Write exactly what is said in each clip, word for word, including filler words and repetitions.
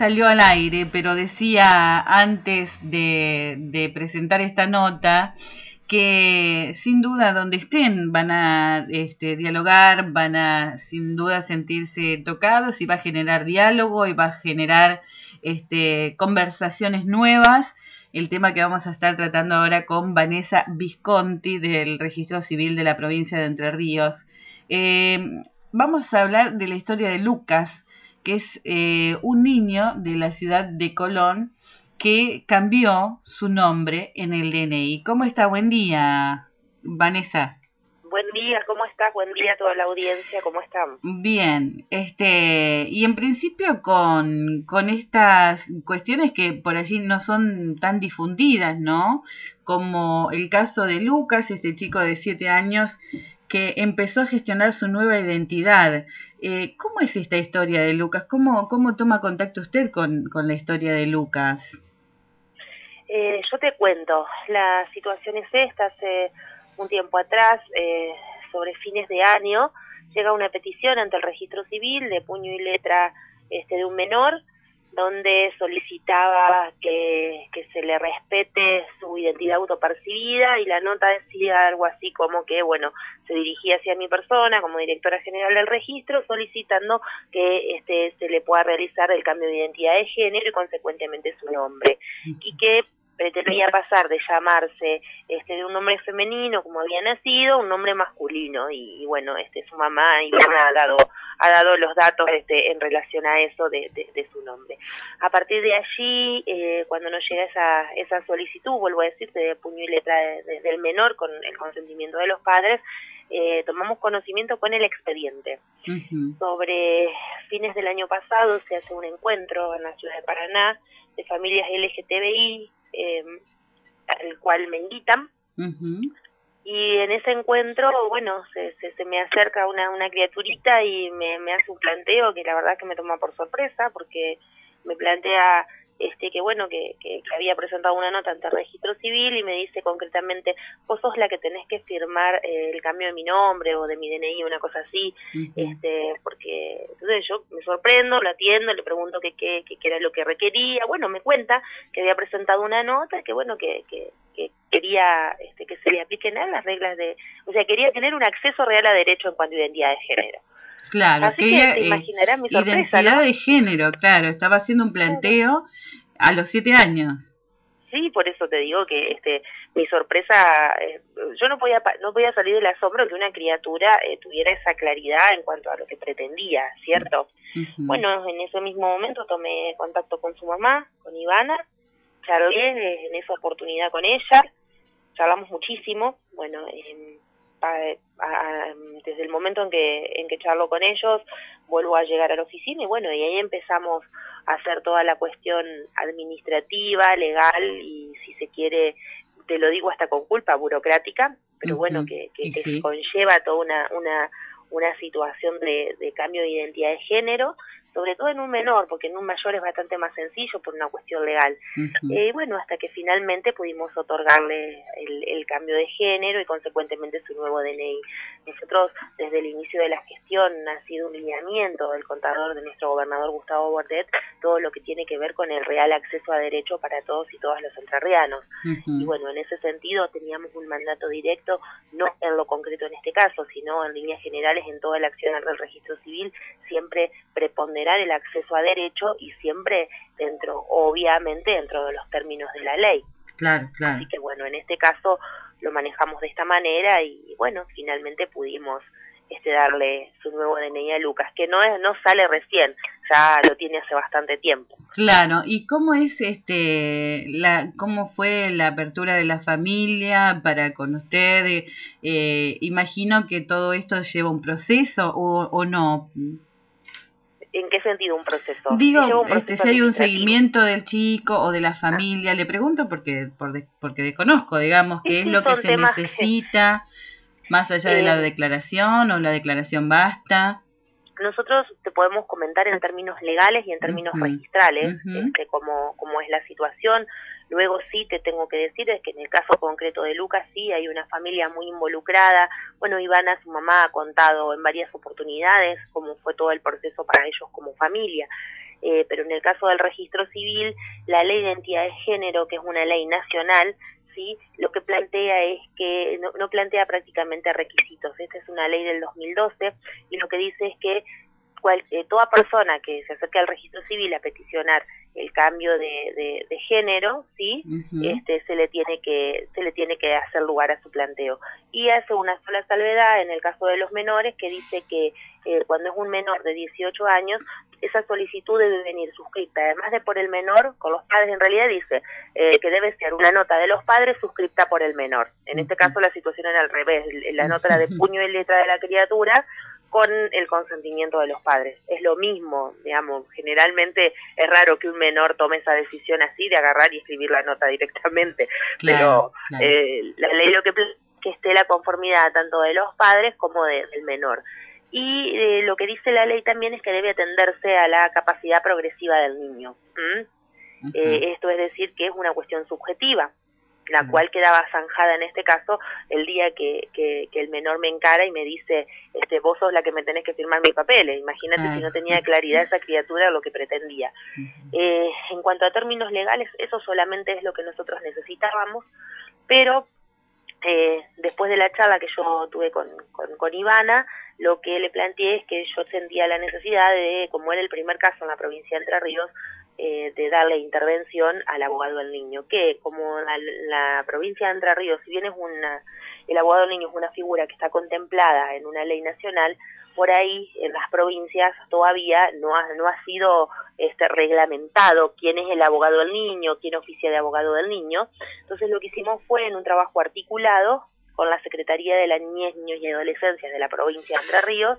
salió al aire, pero decía antes de, de presentar esta nota que sin duda donde estén van a este, dialogar, van a sin duda sentirse tocados y va a generar diálogo y va a generar este, conversaciones nuevas. El tema que vamos a estar tratando ahora con Vanessa Visconti del Registro Civil de la provincia de Entre Ríos. Eh, vamos a hablar de la historia de Lucas, que es eh, un niño de la ciudad de Colón que cambió su nombre en el D N I. ¿Cómo está? Buen día, Vanessa. Buen día, ¿cómo estás? Buen día a toda la audiencia, ¿cómo están? Bien, este, y en principio con, con estas cuestiones que por allí no son tan difundidas, ¿no? Como el caso de Lucas, este chico de siete años que empezó a gestionar su nueva identidad. Eh, ¿Cómo es esta historia de Lucas? ¿Cómo, cómo toma contacto usted con, con la historia de Lucas? Eh, yo te cuento, la situación es esta, hace un tiempo atrás, eh, sobre fines de año, llega una petición ante el registro civil de puño y letra este, de un menor, donde solicitaba que, que se le respete su identidad autopercibida, y la nota decía algo así como que, bueno, se dirigía hacia mi persona como directora general del registro, solicitando que este, se le pueda realizar el cambio de identidad de género y consecuentemente su nombre, y que pretendía pasar de llamarse este de un nombre femenino como había nacido un nombre masculino, y, y bueno, este su mamá Ivana ha dado ha dado los datos este en relación a eso de, de, de su nombre. A partir de allí, eh, cuando nos llega esa esa solicitud, vuelvo a decirte, de puño y letra de, de, del menor con el consentimiento de los padres, eh, tomamos conocimiento con el expediente. Uh-huh. Sobre fines del año pasado se hace un encuentro en la ciudad de Paraná de familias L G T B I, eh, al cual me invitan. Uh-huh. Y en ese encuentro, bueno, se, se, se me acerca una, una criaturita y me, me hace un planteo que la verdad que me toma por sorpresa, porque me plantea este que bueno que, que, que había presentado una nota ante el registro civil y me dice concretamente: vos sos la que tenés que firmar eh, el cambio de mi nombre o de mi D N I, una cosa así. Uh-huh. este porque entonces yo me sorprendo, lo atiendo, le pregunto qué qué qué era lo que requería. Bueno, me cuenta que había presentado una nota, que bueno que, que, que quería este, que se le apliquen a las reglas de, o sea, quería tener un acceso real a derecho en cuanto a identidad de género. Claro, así que ella, te imaginarás eh, mi sorpresa, identidad, ¿no? De de género, claro, estaba haciendo un planteo a los siete años. Sí, por eso te digo que este mi sorpresa, eh, yo no podía no podía salir del asombro que una criatura eh, tuviera esa claridad en cuanto a lo que pretendía, ¿cierto? Uh-huh. Bueno, en ese mismo momento tomé contacto con su mamá, con Ivana, charlé en esa oportunidad con ella, charlamos muchísimo, bueno, eh, a, a, desde el momento en que en que charlo con ellos, vuelvo a llegar a la oficina y bueno, y ahí empezamos a hacer toda la cuestión administrativa, legal y si se quiere, te lo digo hasta con culpa, burocrática, pero uh-huh. bueno, que, que, que sí. conlleva toda una, una, una situación de, de cambio de identidad de género, sobre todo en un menor, porque en un mayor es bastante más sencillo por una cuestión legal. Uh-huh. Y eh, bueno, hasta que finalmente pudimos otorgarle el, el cambio de género y consecuentemente su nuevo D N I. Nosotros, desde el inicio de la gestión, ha sido un lineamiento del contador de nuestro gobernador Gustavo Bordet, todo lo que tiene que ver con el real acceso a derecho para todos y todas los entrerrianos. Uh-huh. Y bueno, en ese sentido teníamos un mandato directo, no en lo concreto en este caso, sino en líneas generales en toda la acción del registro civil, siempre preponderante el acceso a derecho y siempre dentro, obviamente, dentro de los términos de la ley. Claro, claro. Así que bueno, en este caso lo manejamos de esta manera y bueno, finalmente pudimos este darle su nuevo D N I a Lucas, que no es no sale recién, ya lo tiene hace bastante tiempo. Claro, ¿y cómo es este la cómo fue la apertura de la familia para con usted? Eh, imagino que todo esto lleva un proceso o, o no. ¿En qué sentido un proceso? Digo, un proceso este, si hay un seguimiento del chico o de la familia, ah. le pregunto porque por de, porque desconozco, digamos, sí, qué sí, es lo que se necesita, que, más allá de eh, la declaración o la declaración basta. Nosotros te podemos comentar en términos legales y en términos uh-huh. registrales uh-huh. este, cómo, cómo es la situación. Luego sí te tengo que decir es que en el caso concreto de Lucas sí hay una familia muy involucrada. Bueno, Ivana, su mamá, ha contado en varias oportunidades cómo fue todo el proceso para ellos como familia. eh, pero en el caso del registro civil, la ley de identidad de género, que es una ley nacional, ¿sí? Lo que plantea es que no, no plantea prácticamente requisitos. Esta es una ley del dos mil doce y lo que dice es que cual, eh, toda persona que se acerque al registro civil a peticionar el cambio de, de, de género, sí, uh-huh. este, se le tiene que se le tiene que hacer lugar a su planteo. Y hace una sola salvedad en el caso de los menores, que dice que eh, cuando es un menor de dieciocho años, esa solicitud debe venir suscripta, además de por el menor, con los padres. En realidad dice eh, que debe ser una nota de los padres suscripta por el menor. En este caso la situación era al revés, la nota era de puño y letra de la criatura, con el consentimiento de los padres. Es lo mismo, digamos, generalmente es raro que un menor tome esa decisión así de agarrar y escribir la nota directamente, claro, pero claro. Eh, la ley lo que que esté la conformidad tanto de los padres como de, del menor. Y eh, lo que dice la ley también es que debe atenderse a la capacidad progresiva del niño. ¿Mm? Uh-huh. eh, esto es decir, que es una cuestión subjetiva, la cual quedaba zanjada en este caso el día que, que, que el menor me encara y me dice, este, vos sos la que me tenés que firmar mis papeles. Imagínate ah. si no tenía claridad esa criatura lo que pretendía. Uh-huh. eh, en cuanto a términos legales, eso solamente es lo que nosotros necesitábamos, pero eh, después de la charla que yo tuve con, con, con Ivana, lo que le planteé es que yo sentía la necesidad de, como era el primer caso en la provincia de Entre Ríos, Eh, de darle intervención al abogado del niño, que como la, la provincia de Entre Ríos, si bien es una, el abogado del niño es una figura que está contemplada en una ley nacional, por ahí en las provincias todavía no ha, no ha sido este, reglamentado quién es el abogado del niño, quién oficia de abogado del niño. Entonces lo que hicimos fue, en un trabajo articulado con la Secretaría de la Niñez, Niños y Adolescencia de la provincia de Entre Ríos,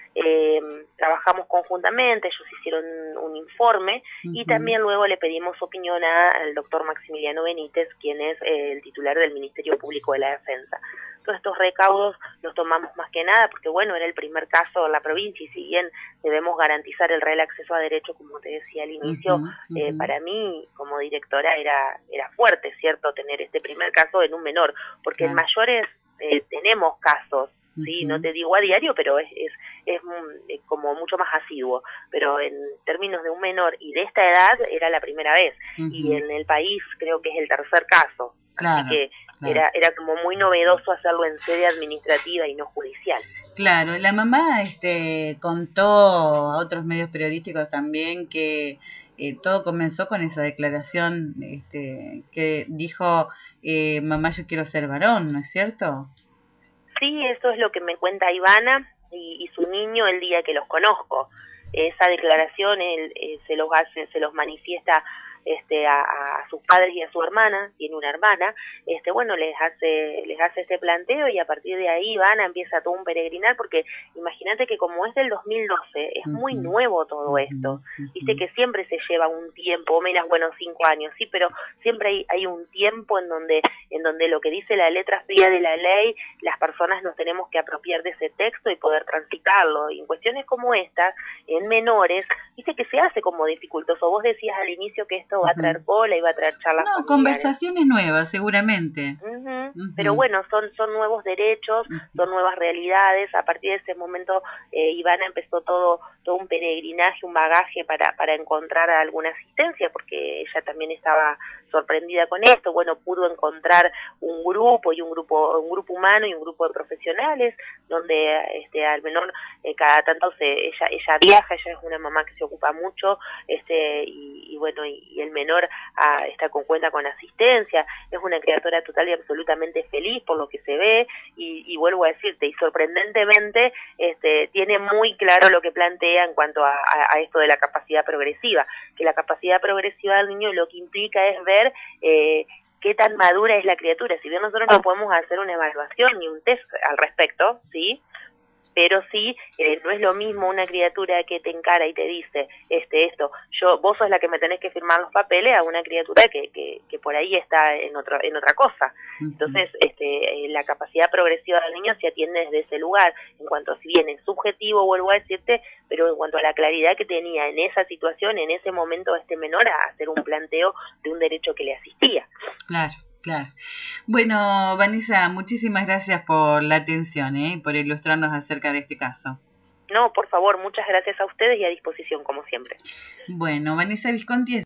Eh, trabajamos conjuntamente, ellos hicieron un informe uh-huh. y también luego le pedimos opinión a, al doctor Maximiliano Benítez, quien es eh, el titular del Ministerio Público de la Defensa. Todos estos recaudos los tomamos más que nada porque, bueno, era el primer caso en la provincia y si bien debemos garantizar el real acceso a derecho, como te decía al inicio, uh-huh, uh-huh. Eh, para mí, como directora, era, era fuerte, ¿cierto?, tener este primer caso en un menor, porque uh-huh. en mayores eh, tenemos casos, sí, no te digo a diario, pero es, es, es, es como mucho más asiduo, pero en términos de un menor y de esta edad era la primera vez, uh-huh. y en el país creo que es el tercer caso, claro, así que claro. era, era como muy novedoso hacerlo en sede administrativa y no judicial. Claro, la mamá este, contó a otros medios periodísticos también que eh, todo comenzó con esa declaración este, que dijo, eh, mamá, yo quiero ser varón, ¿no es cierto? Sí, eso es lo que me cuenta Ivana y, y su niño el día que los conozco. Esa declaración él eh, se los hace, se los manifiesta este a, a sus padres y a su hermana, tiene una hermana, este bueno, les hace les hace este planteo y a partir de ahí Ivana empieza todo un peregrinar, porque imagínate que como es del dos mil doce, es muy uh-huh. nuevo todo esto, uh-huh. viste que siempre se lleva un tiempo, menos bueno, cinco años, sí, pero siempre hay, hay un tiempo en donde en donde lo que dice la letra fría de la ley, las personas nos tenemos que apropiar de ese texto y poder transitarlo, y en cuestiones como esta, en menores, viste que se hace como dificultoso. Vos decías al inicio que esto va a traer cola y va a traer charlas no, familiares. Conversaciones nuevas, seguramente. Uh-huh. Uh-huh. Pero bueno, son son nuevos derechos, uh-huh. son nuevas realidades. A partir de ese momento, eh, Ivana empezó todo todo un peregrinaje, un bagaje para para encontrar alguna asistencia, porque ella también estaba sorprendida con esto. Bueno, pudo encontrar un grupo y un grupo un grupo humano y un grupo de profesionales, donde este al menor eh, cada tanto se ella ella viaja, ella es una mamá que se ocupa mucho, este y, y bueno, y, y el menor ah, está con cuenta con asistencia, es una criatura total y absolutamente feliz por lo que se ve, y, y vuelvo a decirte, y sorprendentemente este tiene muy claro lo que plantea en cuanto a, a, a esto de la capacidad progresiva, que la capacidad progresiva del niño lo que implica es ver eh, qué tan madura es la criatura. Si bien nosotros no podemos hacer una evaluación ni un test al respecto, ¿sí?, pero sí, eh, no es lo mismo una criatura que te encara y te dice, este, esto, yo, vos sos la que me tenés que firmar los papeles, a una criatura que, que, que por ahí está en otra, en otra cosa. Uh-huh. Entonces, este, la capacidad progresiva del niño se atiende desde ese lugar, en cuanto, si bien es subjetivo, vuelvo a decirte, pero en cuanto a la claridad que tenía en esa situación, en ese momento, este menor a hacer un planteo de un derecho que le asistía. Claro. Claro. Bueno, Vanessa, muchísimas gracias por la atención, ¿eh? Por ilustrarnos acerca de este caso. No, por favor, muchas gracias a ustedes y a disposición, como siempre. Bueno, Vanessa Visconti es